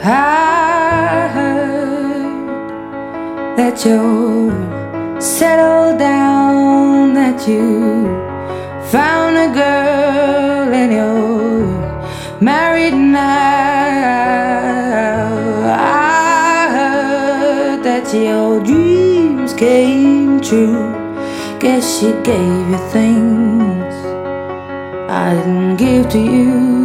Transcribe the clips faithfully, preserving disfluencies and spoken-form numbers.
I heard that you're settled down, that you found a girl and you're married now. I heard that your dreams came true. Guess she gave you things I didn't give to you.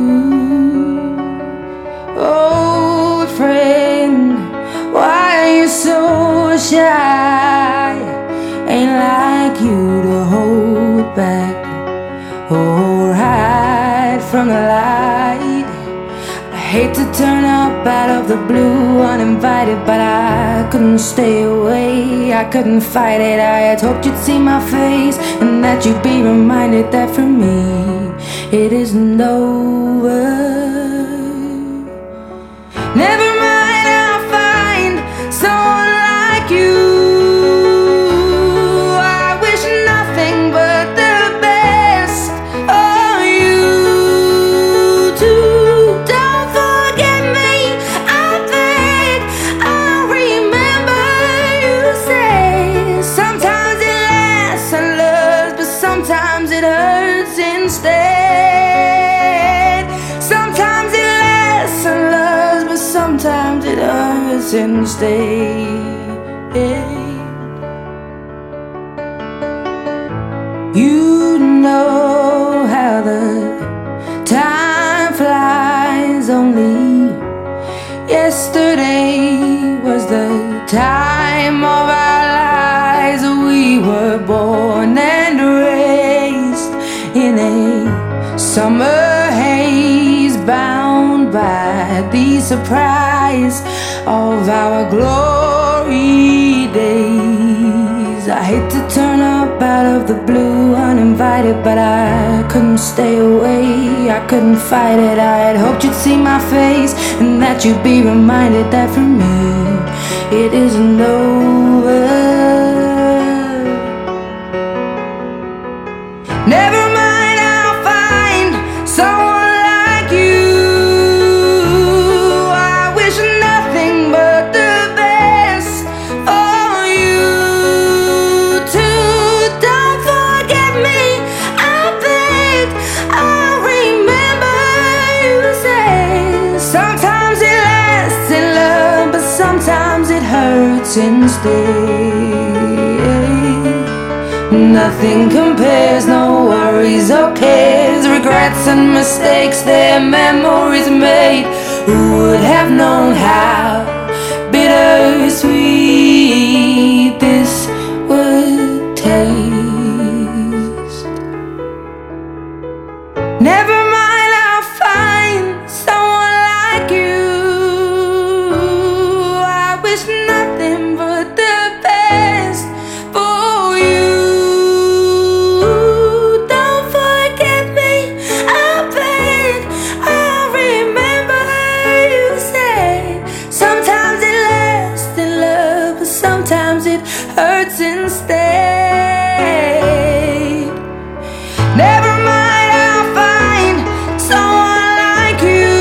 Oh, friend, why are you so shy? Ain't like you to hold back or hide from the light. I hate to turn up out of the blue uninvited, but I couldn't stay away, I couldn't fight it. I had hoped you'd see my face and that you'd be reminded that for me it isn't over. Never mind, I'll find someone like you. I wish nothing but the best for you too. Don't forget me, I beg. I remember you say sometimes it lasts and loves, but sometimes it hurts instead. Sometimes it lasts and loves, but sometimes it hurts instead. You know how the time flies. Only yesterday was the time of our lives. We were born and raised in a summer haze, bound by the surprise of our glory days. I hate to turn up out of the blue uninvited, but I couldn't stay away, I couldn't fight it. I had hoped you'd see my face and that you'd be reminded that for me it isn't over. Never mind, I'll find someone like you. I wish nothing but the best for you too. Don't forget me, I beg. I remember you say sometimes it lasts in love, but sometimes it hurts instead. Nothing compares, no worries or cares, regrets and mistakes, their memories made. Who would have known how bittersweet this would taste? Never mind, I'll find someone like you. I wish nothing but the best for you. Don't forget me, I beg. I remember you say sometimes it lasts in love, but sometimes it hurts instead. Never mind, I'll find someone like you.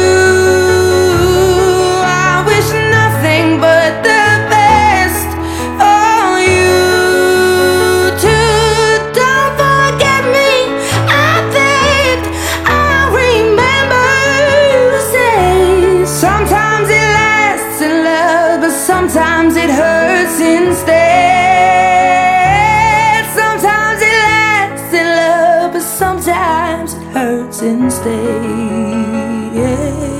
I wish nothing but the best for you too. Don't forget me, I beg. I remember you say sometimes it lasts in love, but sometimes it hurts instead. Sometimes it lasts in love, but sometimes it hurts instead.